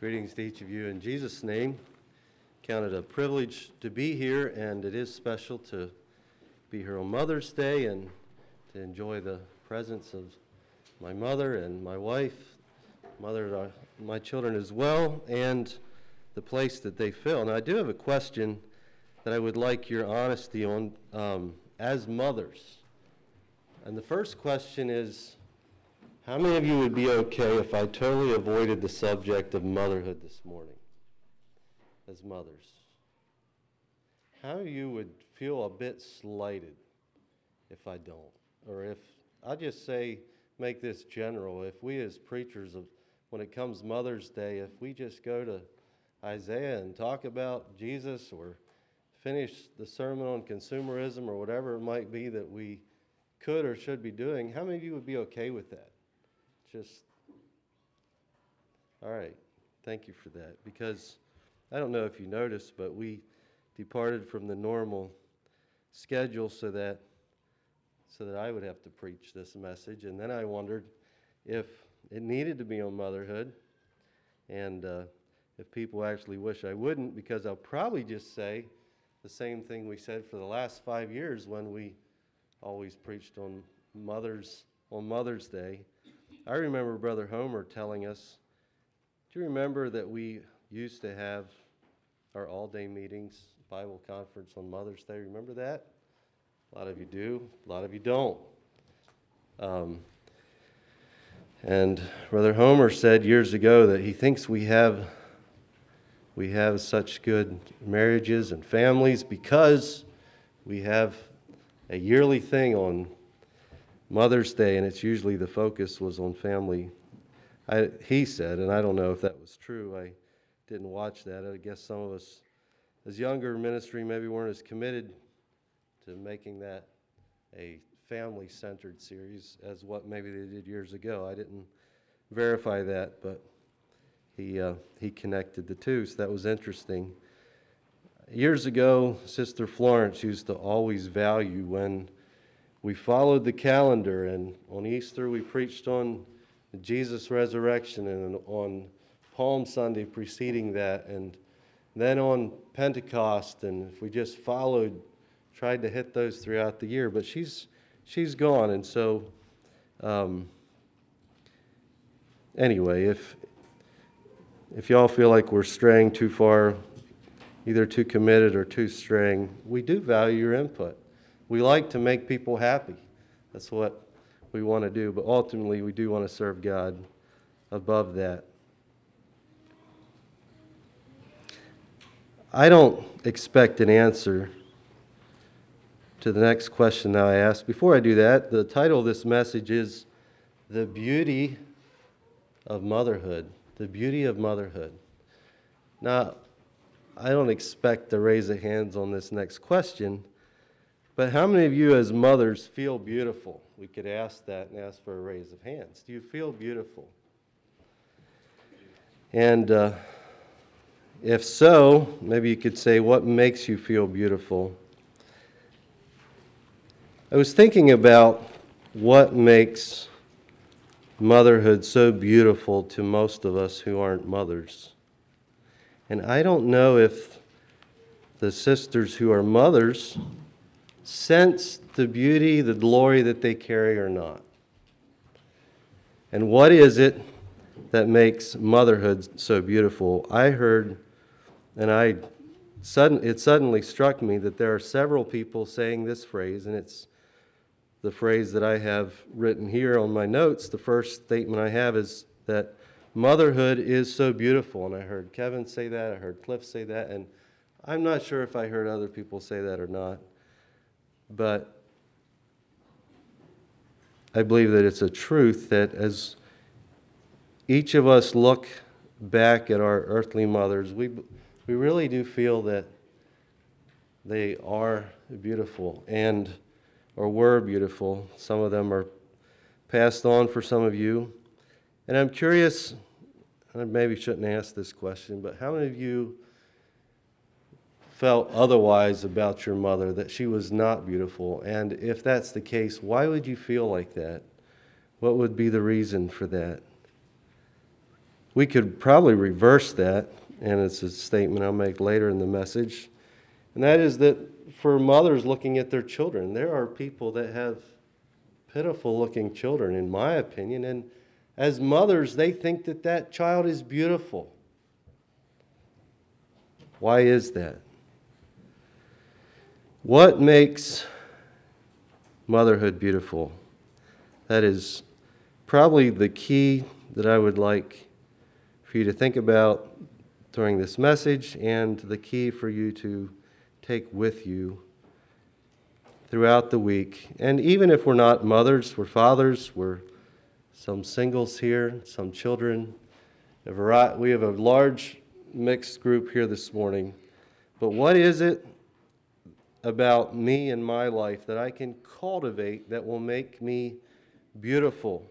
Greetings to each of you in Jesus' name. Count it a privilege to be here, and it is special to be here on Mother's Day and to enjoy the presence of my mother and my wife, mother of my children as well, and the place that they fill. Now, I do have a question that I would like your honesty on as mothers. And the first question is, how many of you would be okay if I totally avoided the subject of motherhood this morning as mothers? How many of you would feel a bit slighted if I don't? Or if, I'll just say, make this general, if we as preachers, when it comes Mother's Day, if we just go to Isaiah and talk about Jesus or finish the sermon on consumerism or whatever it might be that we could or should be doing, how many of you would be okay with that? All right, thank you for that, because I don't know if you noticed, but we departed from the normal schedule so that I would have to preach this message, and then I wondered if it needed to be on motherhood, and if people actually wish I wouldn't, because I'll probably just say the same thing we said for the last 5 years when we always preached on Mother's Day. I remember Brother Homer telling us, do you remember that we used to have our all-day meetings, Bible conference on Mother's Day? Remember that? A lot of you do, a lot of you don't. And Brother Homer said years ago that he thinks we have such good marriages and families because we have a yearly thing on Mother's Day, and it's usually the focus was on family. He said, and I don't know if that was true. I didn't watch that. I guess some of us, as younger ministry, maybe weren't as committed to making that a family-centered series as what maybe they did years ago. I didn't verify that, but he connected the two, so that was interesting. Years ago, Sister Florence used to always value when we followed the calendar, and on Easter we preached on Jesus' resurrection, and on Palm Sunday preceding that, and then on Pentecost, and if we just tried to hit those throughout the year, but she's gone, and so anyway, if y'all feel like we're straying too far, either too committed or too straying, we do value your input. We like to make people happy. That's what we want to do, but ultimately we do want to serve God above that. I don't expect an answer to the next question that I ask. Before I do that, the title of this message is The Beauty of Motherhood. The Beauty of Motherhood. Now, I don't expect to raise a hands on this next question, but how many of you as mothers feel beautiful? We could ask that and ask for a raise of hands. Do you feel beautiful? And if so, maybe you could say, what makes you feel beautiful? I was thinking about what makes motherhood so beautiful to most of us who aren't mothers. And I don't know if the sisters who are mothers sense the beauty, the glory that they carry or not. And what is it that makes motherhood so beautiful? I heard, and it suddenly struck me that there are several people saying this phrase, and it's the phrase that I have written here on my notes. The first statement I have is that motherhood is so beautiful. And I heard Kevin say that, I heard Cliff say that, and I'm not sure if I heard other people say that or not. But I believe that it's a truth that as each of us look back at our earthly mothers, we really do feel that they are beautiful or were beautiful. Some of them are passed on for some of you. And I'm curious, and I maybe shouldn't ask this question, but how many of you felt otherwise about your mother, that she was not beautiful? And if that's the case, why would you feel like that? What would be the reason for that? We could probably reverse that, and it's a statement I'll make later in the message. And that is that for mothers looking at their children, there are people that have pitiful-looking children, in my opinion, and as mothers, they think that that child is beautiful. Why is that? What makes motherhood beautiful? That is probably the key that I would like for you to think about during this message, and the key for you to take with you throughout the week. And even if we're not mothers, we're fathers, we're some singles here, some children. We have a large mixed group here this morning. But what is it about me and my life that I can cultivate that will make me beautiful?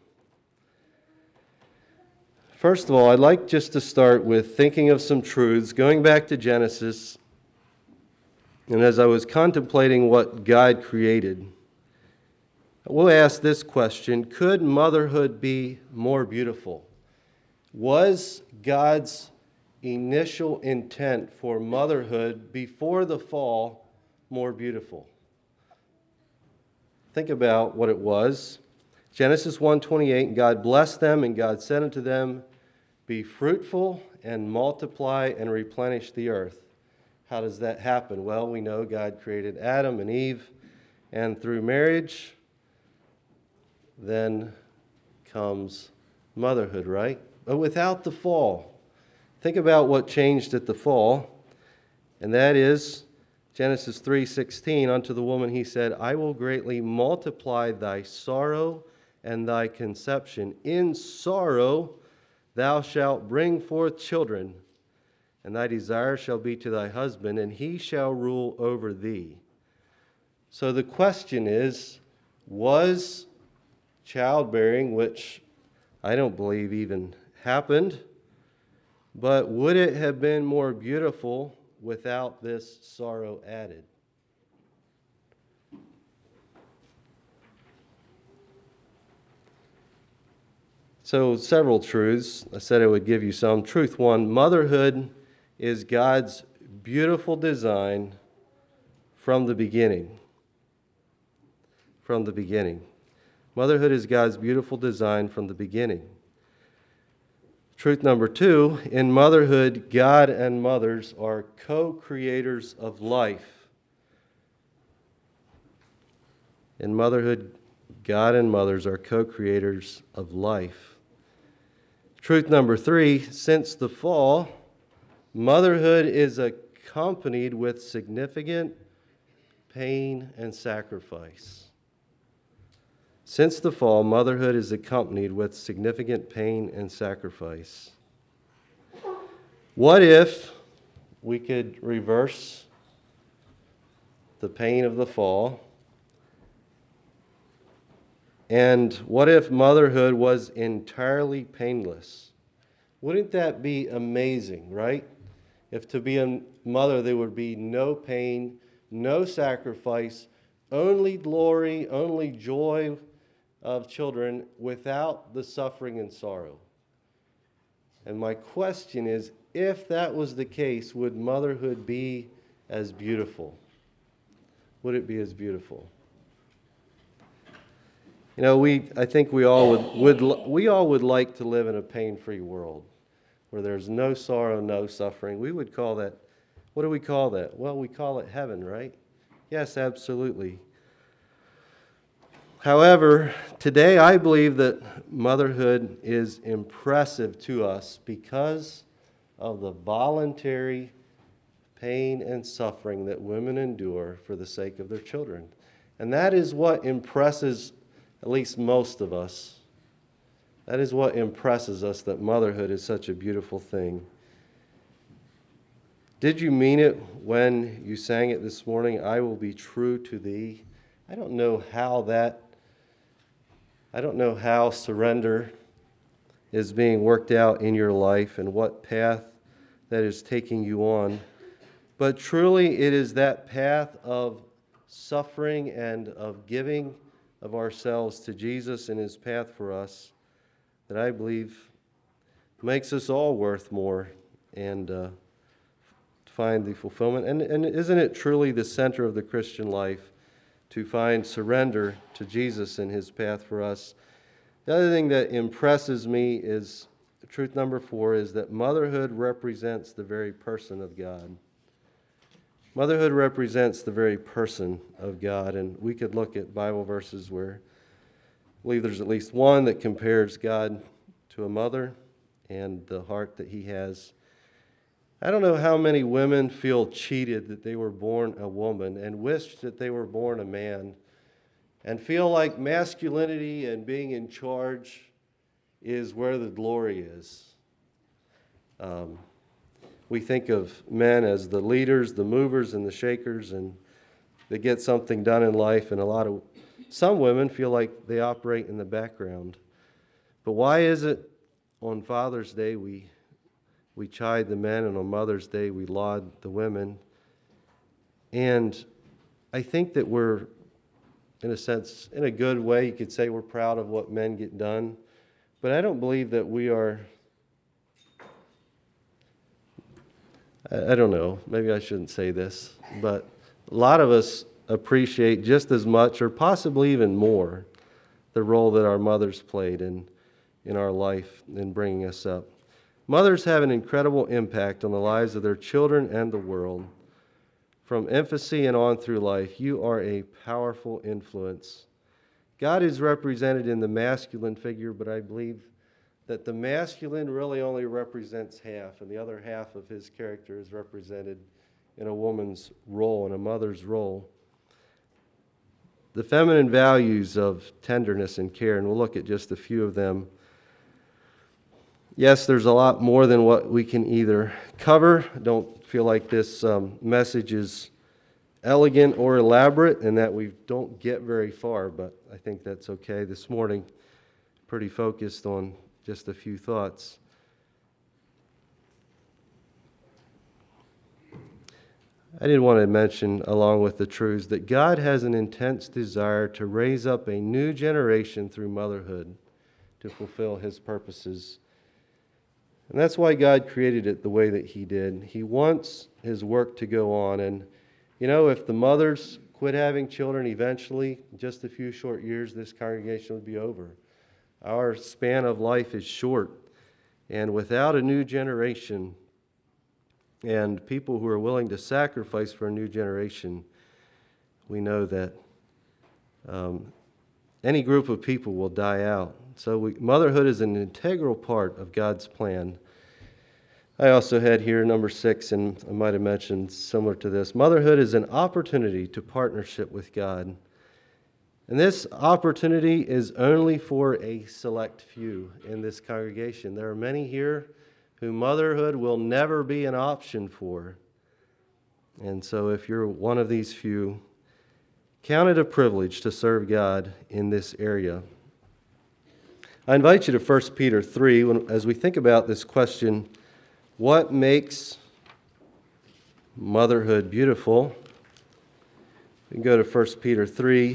First of all, I'd like just to start with thinking of some truths, going back to Genesis. And as I was contemplating what God created, we'll ask this question: could motherhood be more beautiful? Was God's initial intent for motherhood before the fall more beautiful? Think about what it was. Genesis 1:28, God blessed them, and God said unto them, be fruitful and multiply and replenish the earth. How does that happen? Well, we know God created Adam and Eve, and through marriage, then comes motherhood, right? But without the fall, think about what changed at the fall, and that is Genesis 3:16, unto the woman he said, I will greatly multiply thy sorrow and thy conception. In sorrow thou shalt bring forth children, and thy desire shall be to thy husband, and he shall rule over thee. So the question is, was childbearing, which I don't believe even happened, but would it have been more beautiful without this sorrow added? So several truths. I said I would give you some. Truth one, motherhood is God's beautiful design from the beginning. From the beginning. Motherhood is God's beautiful design from the beginning. Truth number two, in motherhood, God and mothers are co-creators of life. In motherhood, God and mothers are co-creators of life. Truth number three, since the fall, motherhood is accompanied with significant pain and sacrifice. Since the fall, motherhood is accompanied with significant pain and sacrifice. What if we could reverse the pain of the fall? And what if motherhood was entirely painless? Wouldn't that be amazing, right? If to be a mother there would be no pain, no sacrifice, only glory, only joy of children without the suffering and sorrow. And my question is, if that was the case, would motherhood be as beautiful? Would it be as beautiful? You know, I think we all would like to live in a pain-free world where there's no sorrow, no suffering. We would call that, what do we call that? Well, we call it heaven, right? Yes, absolutely. However, today I believe that motherhood is impressive to us because of the voluntary pain and suffering that women endure for the sake of their children. And that is what impresses at least most of us. That is what impresses us, that motherhood is such a beautiful thing. Did you mean it when you sang it this morning, I will be true to thee? I don't know how surrender is being worked out in your life and what path that is taking you on. But truly it is that path of suffering and of giving of ourselves to Jesus and his path for us that I believe makes us all worth more and find the fulfillment. And isn't it truly the center of the Christian life to find surrender to Jesus and his path for us? The other thing that impresses me is, truth number 4, is that motherhood represents the very person of God. Motherhood represents the very person of God, and we could look at Bible verses where I believe there's at least one that compares God to a mother and the heart that he has. I don't know how many women feel cheated that they were born a woman and wish that they were born a man and feel like masculinity and being in charge is where the glory is. We think of men as the leaders, the movers, and the shakers, and they get something done in life, and some women feel like they operate in the background. But why is it on Father's Day we chide the men, and on Mother's Day we laud the women? And I think that we're, in a sense, in a good way, you could say we're proud of what men get done. But I don't believe that we are, I don't know, maybe I shouldn't say this, but a lot of us appreciate just as much or possibly even more the role that our mothers played in our life in bringing us up. Mothers have an incredible impact on the lives of their children and the world. From infancy and on through life, you are a powerful influence. God is represented in the masculine figure, but I believe that the masculine really only represents half, and the other half of his character is represented in a woman's role, in a mother's role. The feminine values of tenderness and care, and we'll look at just a few of them. Yes, there's a lot more than what we can either cover. I don't feel like this message is elegant or elaborate and that we don't get very far, but I think that's okay this morning. Pretty focused on just a few thoughts. I did want to mention, along with the truths, that God has an intense desire to raise up a new generation through motherhood to fulfill his purposes. And that's why God created it the way that he did. He wants his work to go on. And, you know, if the mothers quit having children eventually, just a few short years, this congregation would be over. Our span of life is short. And without a new generation and people who are willing to sacrifice for a new generation, we know that any group of people will die out. So motherhood is an integral part of God's plan. I also had here number 6, and I might have mentioned similar to this. Motherhood is an opportunity to partnership with God. And this opportunity is only for a select few in this congregation. There are many here who motherhood will never be an option for. And so if you're one of these few, count it a privilege to serve God in this area. I invite you to 1 Peter 3, as we think about this question, what makes motherhood beautiful? We can go to 1 Peter 3.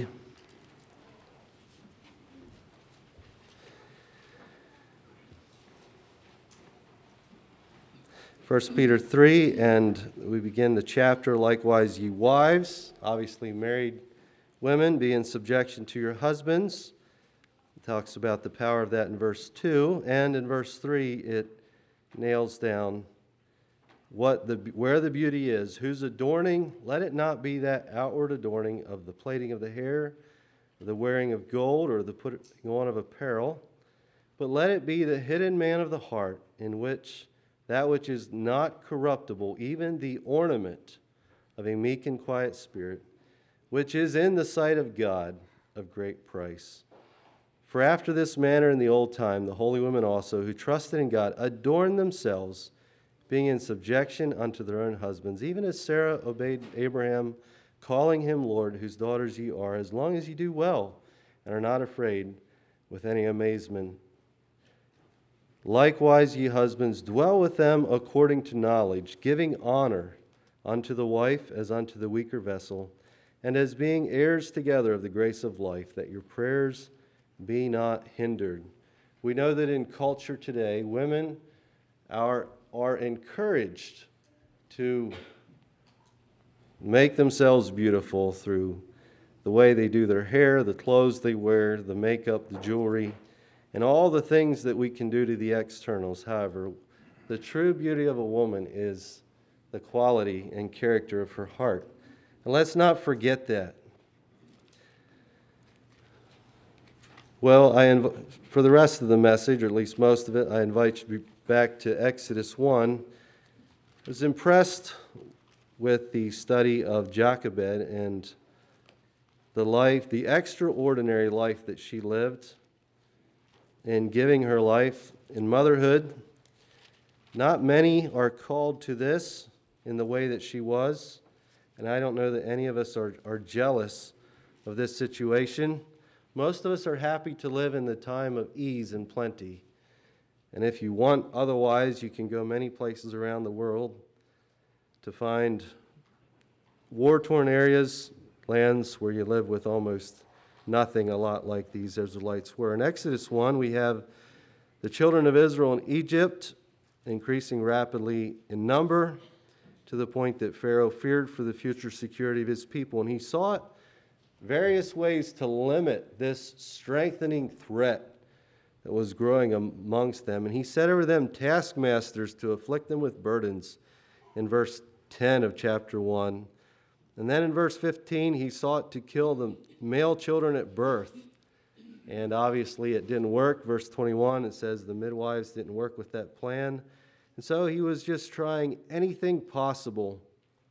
1 Peter 3, and we begin the chapter, likewise, ye wives, obviously married women, be in subjection to your husbands. It talks about the power of that in verse 2, and in verse 3, it nails down where the beauty is, whose adorning, let it not be that outward adorning of the plaiting of the hair, or the wearing of gold, or the putting on of apparel, but let it be the hidden man of the heart, in which that which is not corruptible, even the ornament of a meek and quiet spirit, which is in the sight of God of great price. For after this manner in the old time, the holy women also, who trusted in God, adorned themselves, being in subjection unto their own husbands, even as Sarah obeyed Abraham, calling him Lord, whose daughters ye are, as long as ye do well, and are not afraid with any amazement. Likewise, ye husbands, dwell with them according to knowledge, giving honor unto the wife as unto the weaker vessel, and as being heirs together of the grace of life, that your prayers be not hindered. We know that in culture today, women are encouraged to make themselves beautiful through the way they do their hair, the clothes they wear, the makeup, the jewelry, and all the things that we can do to the externals. However, the true beauty of a woman is the quality and character of her heart. And let's not forget that. Well, for the rest of the message, or at least most of it, I invite you back to Exodus 1. I was impressed with the study of Jochebed and the extraordinary life that she lived in giving her life in motherhood. Not many are called to this in the way that she was, and I don't know that any of us are jealous of this situation. Most of us are happy to live in the time of ease and plenty. And if you want otherwise, you can go many places around the world to find war-torn areas, lands where you live with almost nothing, a lot like these Israelites were. In Exodus 1, we have the children of Israel in Egypt increasing rapidly in number to the point that Pharaoh feared for the future security of his people. And he sought various ways to limit this strengthening threat that was growing amongst them. And he set over them taskmasters to afflict them with burdens in verse 10 of chapter 1. And then in verse 15, he sought to kill the male children at birth. And obviously it didn't work. Verse 21, it says the midwives didn't work with that plan. And so he was just trying anything possible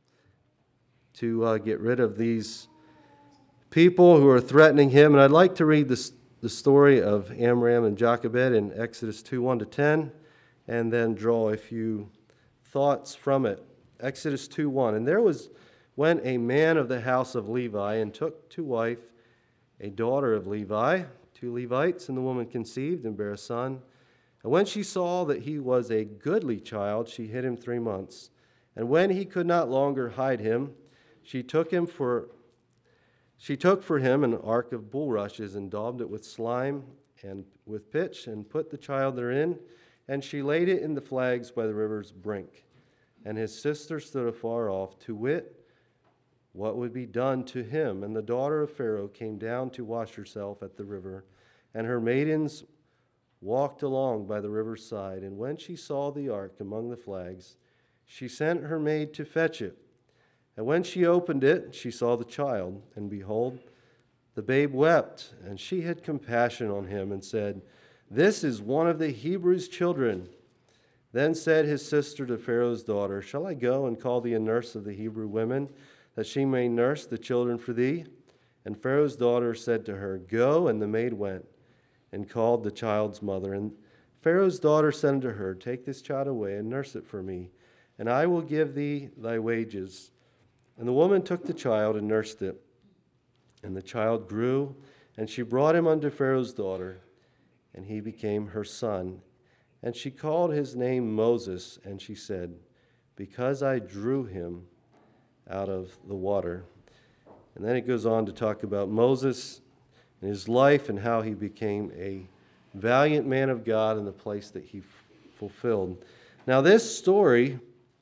to get rid of these people who are threatening him. And I'd like to read the story of Amram and Jochebed in Exodus 2, 1-10, and then draw a few thoughts from it. Exodus 2:1. And there went a man of the house of Levi and took to wife a daughter of Levi, 2 Levites, and the woman conceived and bare a son. And when she saw that he was a goodly child, she hid him 3 months. And when he could not longer hide him, she took for him an ark of bulrushes and daubed it with slime and with pitch and put the child therein. And she laid it in the flags by the river's brink. And his sister stood afar off to wit what would be done to him. And the daughter of Pharaoh came down to wash herself at the river, and her maidens walked along by the river's side. And when she saw the ark among the flags, she sent her maid to fetch it. And when she opened it, she saw the child, and behold, the babe wept. And she had compassion on him and said, "This is one of the Hebrews' children." Then said his sister to Pharaoh's daughter, "Shall I go and call thee a nurse of the Hebrew women, that she may nurse the children for thee?" And Pharaoh's daughter said to her, "Go." And the maid went and called the child's mother. And Pharaoh's daughter said unto her, "Take this child away and nurse it for me, and I will give thee thy wages." And the woman took the child and nursed it. And the child grew, and she brought him unto Pharaoh's daughter, and he became her son. And she called his name Moses, and she said, "Because I drew him out of the water." And then it goes on to talk about Moses and his life and how he became a valiant man of God in the place that he fulfilled. Now this story,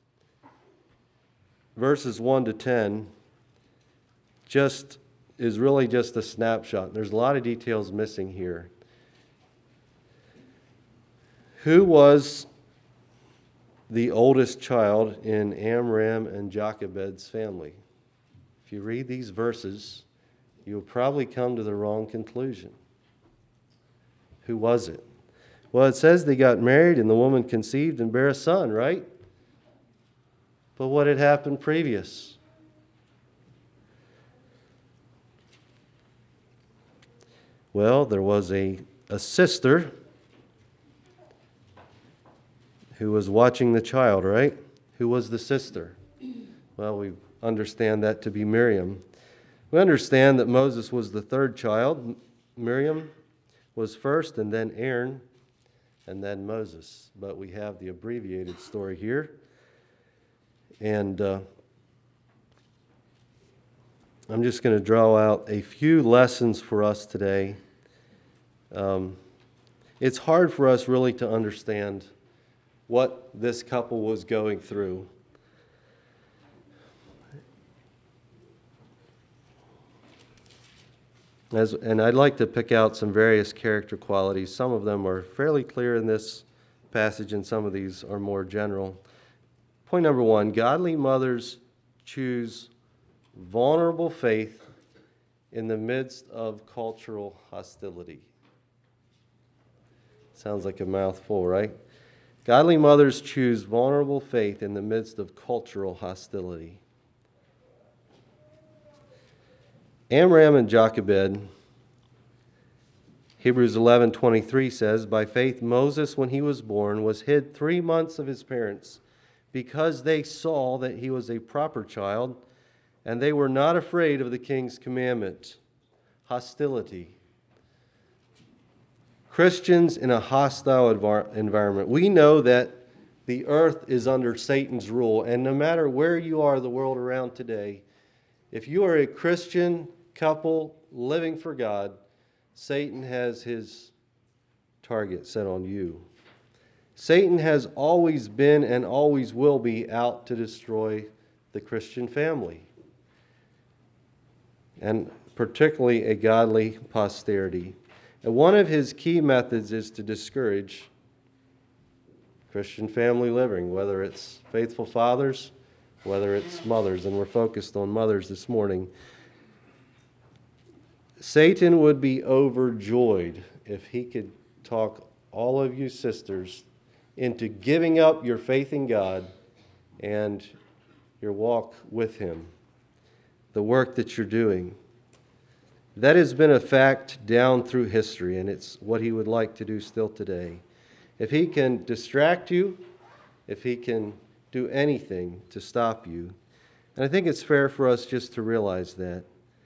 verses 1-10, is really just a snapshot. There's a lot of details missing here. Who was the oldest child in Amram and Jochebed's family? If you read these verses, you'll probably come to the wrong conclusion. Who was it? Well, it says they got married and the woman conceived and bare a son, right? But what had happened previous? Well, there was a sister who was watching the child, right? Who was the sister? Well, we understand that to be Miriam. We understand that Moses was the third child. Miriam was first, and then Aaron, and then Moses. But we have the abbreviated story here. And I'm just going to draw out a few lessons for us today. It's hard for us really to understand what this couple was going through. And I'd like to pick out some various character qualities. Some of them are fairly clear in this passage, and some of these are more general. Point number one, godly mothers choose vulnerable faith in the midst of cultural hostility. Sounds like a mouthful, right? Godly mothers choose vulnerable faith in the midst of cultural hostility. Amram and Jochebed, Hebrews 11:23 says, "By faith Moses, when he was born, was hid 3 months of his parents, because they saw that he was a proper child, and they were not afraid of the king's commandment." Hostility. Christians in a hostile environment. We know that the earth is under Satan's rule, and no matter where you are in the world around today, if you are a Christian couple living for God, Satan has his target set on you. Satan has always been and always will be out to destroy the Christian family, and particularly a godly posterity. And one of his key methods is to discourage Christian family living, whether it's faithful fathers, whether it's mothers, and we're focused on mothers this morning. Satan would be overjoyed if he could talk all of you sisters into giving up your faith in God and your walk with Him, the work that you're doing. That has been a fact down through history, and it's what he would like to do still today. If he can distract you, if he can do anything to stop you, and I think it's fair for us just to realize that.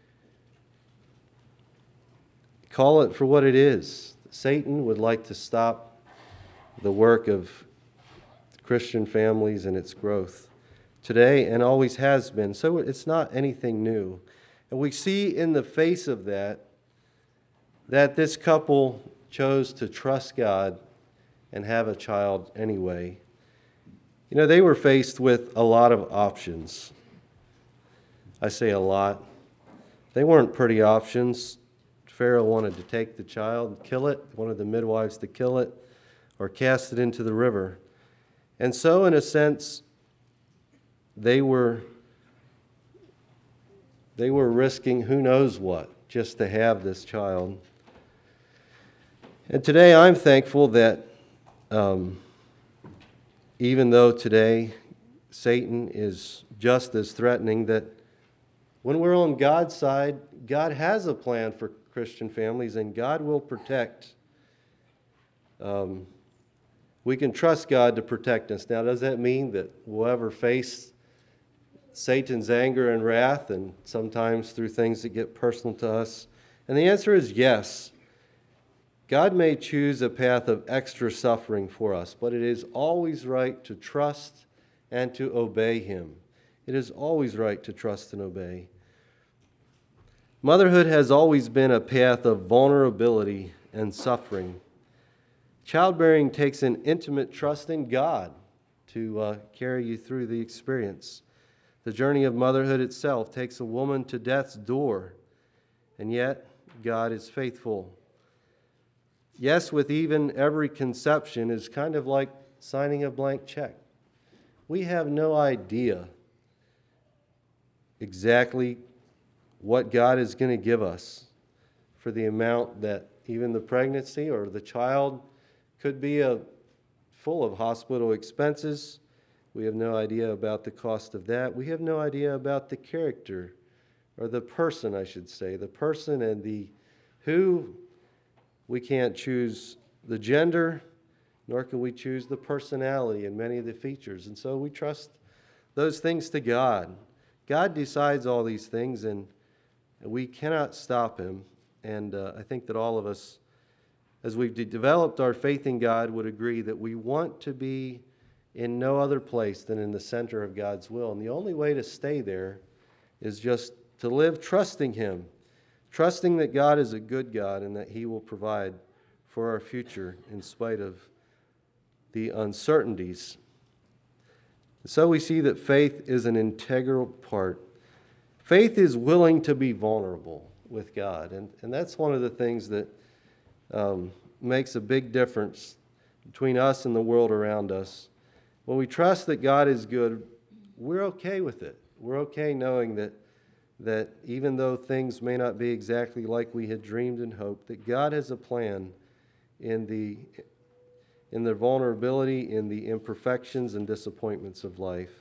Call it for what it is. Satan would like to stop the work of Christian families and its growth today, and always has been. So it's not anything new. And we see in the face of that this couple chose to trust God and have a child anyway. You know, they were faced with a lot of options. I say a lot. They weren't pretty options. Pharaoh wanted to take the child and kill it, wanted the midwives to kill it, or cast it into the river. And so, in a sense, they were risking who knows what just to have this child. And today I'm thankful that even though today Satan is just as threatening, that when we're on God's side, God has a plan for Christian families, and God will protect. We can trust God to protect us. Now, does that mean that we'll ever face Satan's anger and wrath, and sometimes through things that get personal to us? And the answer is yes. God may choose a path of extra suffering for us, but it is always right to trust and to obey Him. It is always right to trust and obey. Motherhood has always been a path of vulnerability and suffering. Childbearing takes an intimate trust in God to carry you through the experience. The journey of motherhood itself takes a woman to death's door, and yet God is faithful. Yes, with even every conception is kind of like signing a blank check. We have no idea exactly what God is going to give us for the amount that even the pregnancy or the child could be full of hospital expenses. We have no idea about the cost of that. We have no idea about the character, or the person, I should say, the person and the who. We can't choose the gender, nor can we choose the personality and many of the features. And so we trust those things to God. God decides all these things, and we cannot stop Him. And I think that all of us, as we've developed our faith in God, would agree that we want to be in no other place than in the center of God's will. And the only way to stay there is just to live trusting Him, trusting that God is a good God and that He will provide for our future in spite of the uncertainties. So we see that faith is an integral part. Faith is willing to be vulnerable with God, and that's one of the things that makes a big difference between us and the world around us. When we trust that God is good, we're okay with it. We're okay knowing that even though things may not be exactly like we had dreamed and hoped, that God has a plan in the vulnerability, in the imperfections and disappointments of life.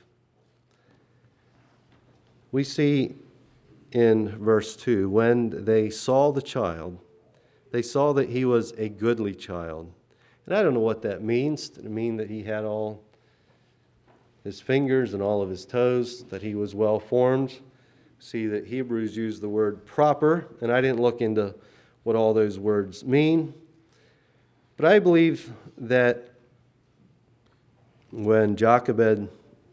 We see in verse 2, when they saw the child, they saw that he was a goodly child. And I don't know what that means. Does it mean that he had all his fingers and all of his toes, that he was well formed? See that Hebrews use the word proper, and I didn't look into what all those words mean. But I believe that when Jochebed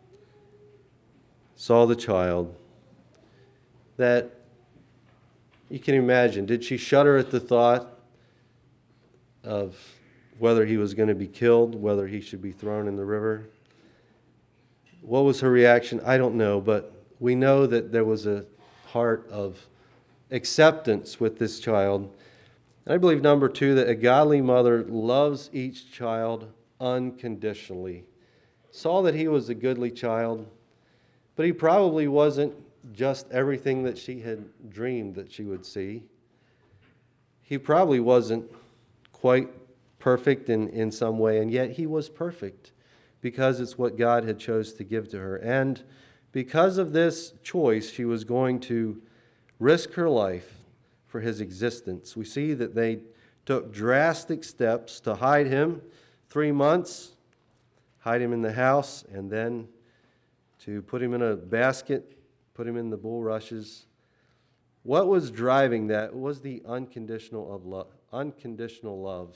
saw the child, that you can imagine, did she shudder at the thought of whether he was going to be killed, whether he should be thrown in the river? What was her reaction? I don't know, but we know that there was a heart of acceptance with this child. And I believe, number 2, that a godly mother loves each child unconditionally. Saw that he was a goodly child, but he probably wasn't just everything that she had dreamed that she would see. He probably wasn't quite perfect in some way, and yet he was perfect because it's what God had chose to give to her. And because of this choice, she was going to risk her life for his existence. We see that they took drastic steps to hide him 3 months, hide him in the house, and then to put him in a basket, put him in the bulrushes. What was driving that was the unconditional love.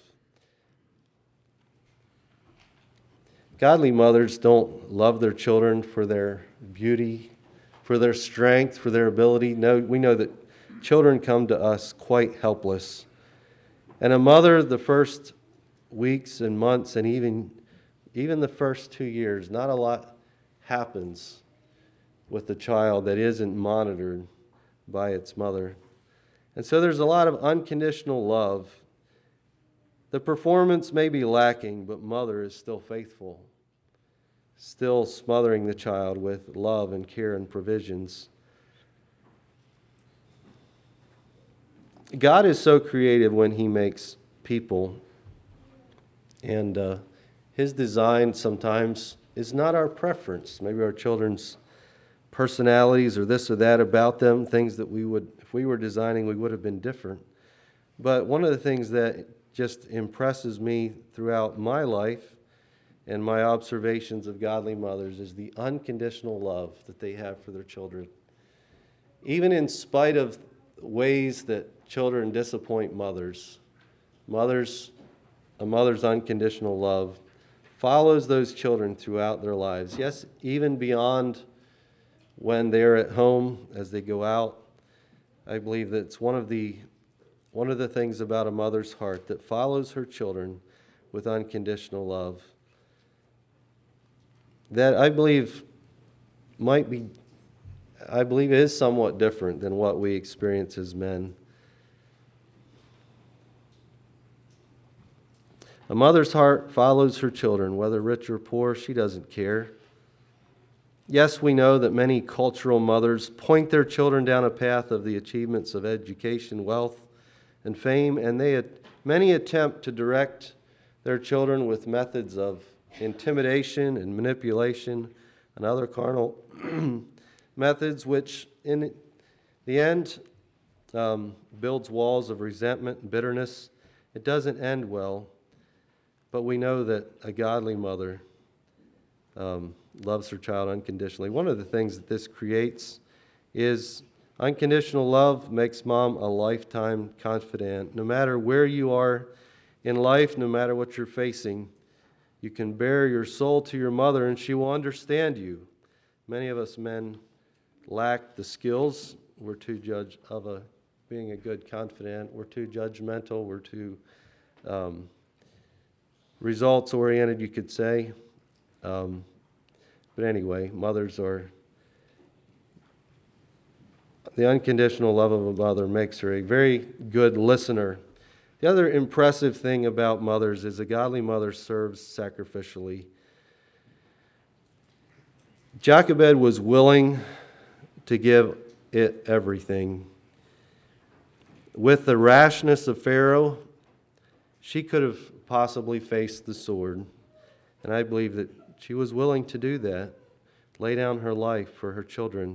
Godly mothers don't love their children for their beauty, for their strength, for their ability. No, we know that children come to us quite helpless. And a mother, the first weeks and months and even the first 2 years, not a lot happens with the child that isn't monitored by its mother. And so there's a lot of unconditional love. The performance may be lacking, but mother is still faithful, still smothering the child with love and care and provisions. God is so creative when he makes people, and his design sometimes is not our preference. Maybe our children's personalities or this or that about them, things that we would, if we were designing, we would have been different. But one of the things that just impresses me throughout my life and my observations of godly mothers is the unconditional love that they have for their children. Even in spite of ways that children disappoint mothers, a mother's unconditional love follows those children throughout their lives. Yes, even beyond when they're at home, as they go out. I believe that it's one of the things about a mother's heart that follows her children with unconditional love that I believe is somewhat different than what we experience as men. A mother's heart follows her children, whether rich or poor, she doesn't care. Yes, we know that many cultural mothers point their children down a path of the achievements of education, wealth, and fame, and many attempt to direct their children with methods of intimidation and manipulation and other carnal methods, which in the end builds walls of resentment and bitterness. It doesn't end well, but we know that a godly mother loves her child unconditionally. One of the things that this creates is unconditional love makes mom a lifetime confidant. No matter where you are in life, no matter what you're facing, you can bare your soul to your mother and she will understand you. Many of us men lack the skills. We're too judged of being a good confidant. We're too judgmental. We're too results-oriented, you could say. But anyway, mothers are, the unconditional love of a mother makes her a very good listener. The other impressive thing about mothers is a godly mother serves sacrificially. Jochebed was willing to give it everything. With the rashness of Pharaoh, she could have possibly faced the sword. And I believe that she was willing to do that, lay down her life for her children.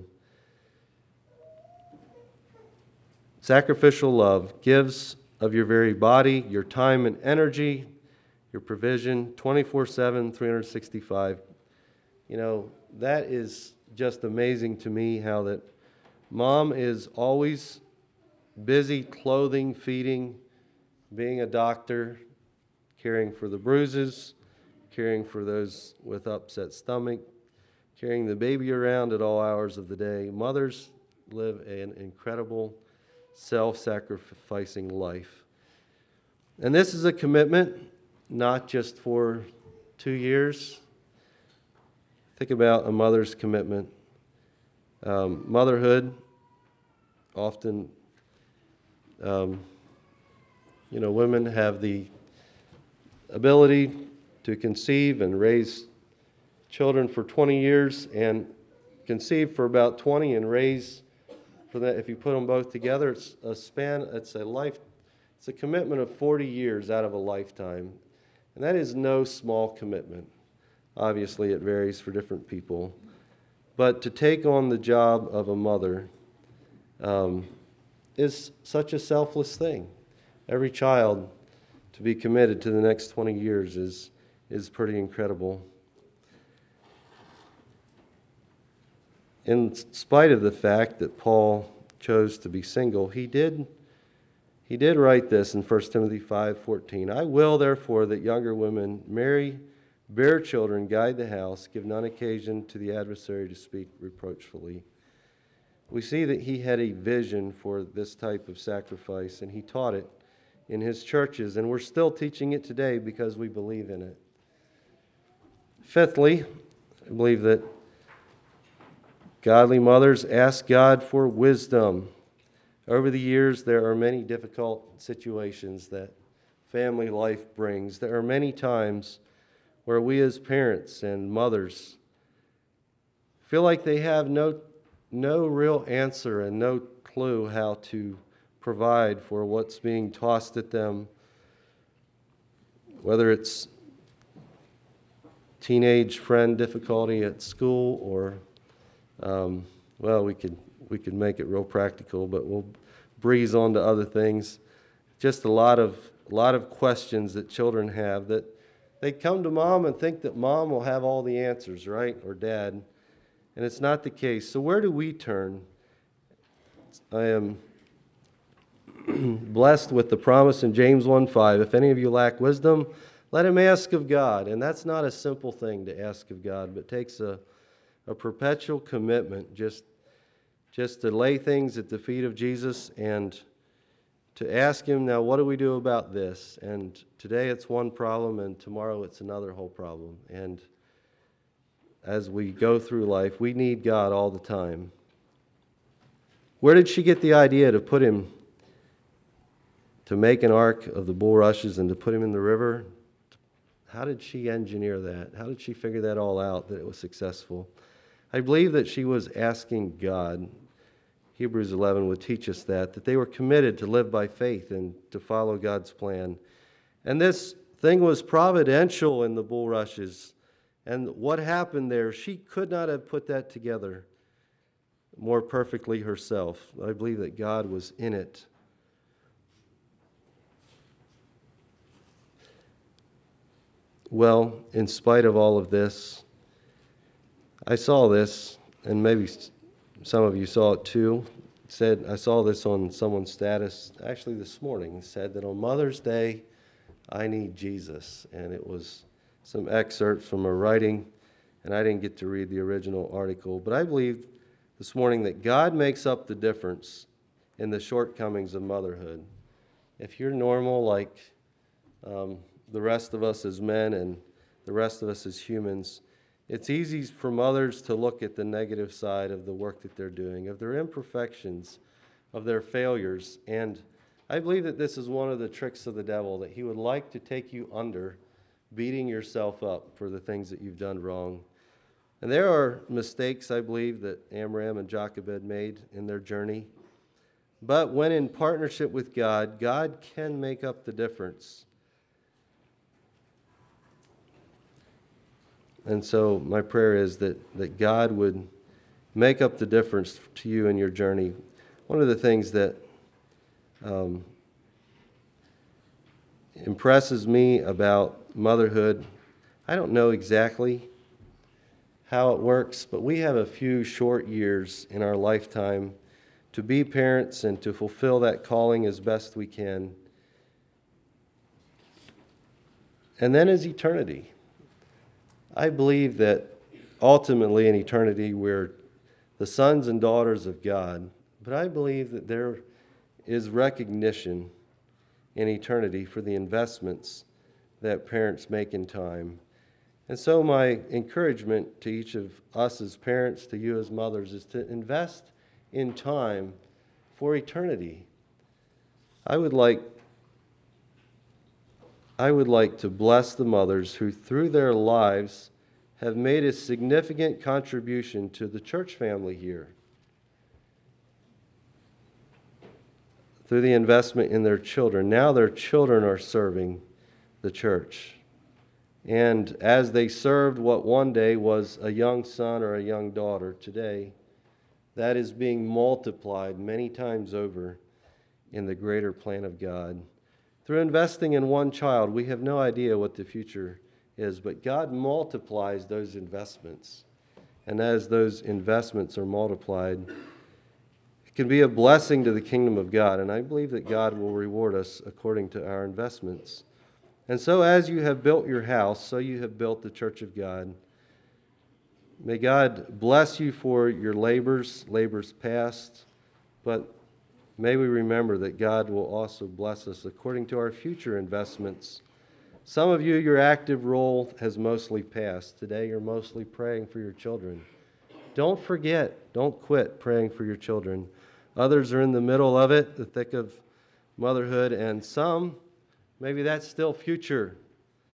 Sacrificial love gives of your very body, your time and energy, your provision, 24/7, 365. You know, that is just amazing to me how that mom is always busy clothing, feeding, being a doctor, caring for the bruises, caring for those with upset stomach, carrying the baby around at all hours of the day. Mothers live an incredible, self-sacrificing life. And this is a commitment, not just for 2 years. Think about a mother's commitment. Motherhood, often, women have the ability to conceive and raise children for 20 years and conceive for about 20 and raise for that. If you put them both together, it's a commitment of 40 years out of a lifetime. And that is no small commitment. Obviously, it varies for different people. But to take on the job of a mother is such a selfless thing. Every child to be committed to the next 20 years is pretty incredible. In spite of the fact that Paul chose to be single, he did write this in 1 Timothy 5:14. I will, therefore, that younger women marry, bear children, guide the house, give none occasion to the adversary to speak reproachfully. We see that he had a vision for this type of sacrifice, and he taught it in his churches, and we're still teaching it today because we believe in it. Fifthly, I believe that godly mothers ask God for wisdom. Over the years, there are many difficult situations that family life brings. There are many times where we as parents and mothers feel like they have no real answer and no clue how to provide for what's being tossed at them, whether it's teenage friend difficulty at school or, we could make it real practical, but we'll breeze on to other things. Just a lot of questions that children have that they come to mom and think that mom will have all the answers, right? Or dad. And it's not the case. So where do we turn? I am blessed with the promise in James 1:5. If any of you lack wisdom, let him ask of God. And that's not a simple thing to ask of God, but takes a perpetual commitment just to lay things at the feet of Jesus and to ask him, now what do we do about this? And today it's one problem and tomorrow it's another whole problem. And as we go through life, we need God all the time. Where did she get the idea to make an ark of the bulrushes and to put him in the river? How did she engineer that? How did she figure that all out, that it was successful? I believe that she was asking God. Hebrews 11 would teach us that they were committed to live by faith and to follow God's plan. And this thing was providential in the bulrushes. And what happened there, she could not have put that together more perfectly herself. I believe that God was in it. Well, in spite of all of this, I saw this, and maybe some of you saw it too. I saw this on someone's status actually this morning. It said that on Mother's Day, I need Jesus. And it was some excerpts from a writing, and I didn't get to read the original article. But I believe this morning that God makes up the difference in the shortcomings of motherhood. If you're normal like the rest of us as men and the rest of us as humans, it's easy for mothers to look at the negative side of the work that they're doing, of their imperfections, of their failures. And I believe that this is one of the tricks of the devil, that he would like to take you under, beating yourself up for the things that you've done wrong. And there are mistakes, I believe, that Amram and Jochebed made in their journey. But when in partnership with God, God can make up the difference. And so my prayer is that God would make up the difference to you in your journey. One of the things that impresses me about motherhood, I don't know exactly how it works, but we have a few short years in our lifetime to be parents and to fulfill that calling as best we can. And then is eternity. I believe that ultimately in eternity we're the sons and daughters of God, but I believe that there is recognition in eternity for the investments that parents make in time. And so my encouragement to each of us as parents, to you as mothers, is to invest in time for eternity. I would like to bless the mothers who, through their lives, have made a significant contribution to the church family here. Through the investment in their children. Now their children are serving the church. And as they served what one day was a young son or a young daughter, today, that is being multiplied many times over in the greater plan of God. Through investing in one child, we have no idea what the future is, but God multiplies those investments. And as those investments are multiplied, it can be a blessing to the kingdom of God. And I believe that God will reward us according to our investments. And so as you have built your house, so you have built the church of God. May God bless you for your labors past, but may we remember that God will also bless us according to our future investments. Some of you, your active role has mostly passed. Today you're mostly praying for your children. Don't forget, don't quit praying for your children. Others are in the middle of it, the thick of motherhood, and some, maybe that's still future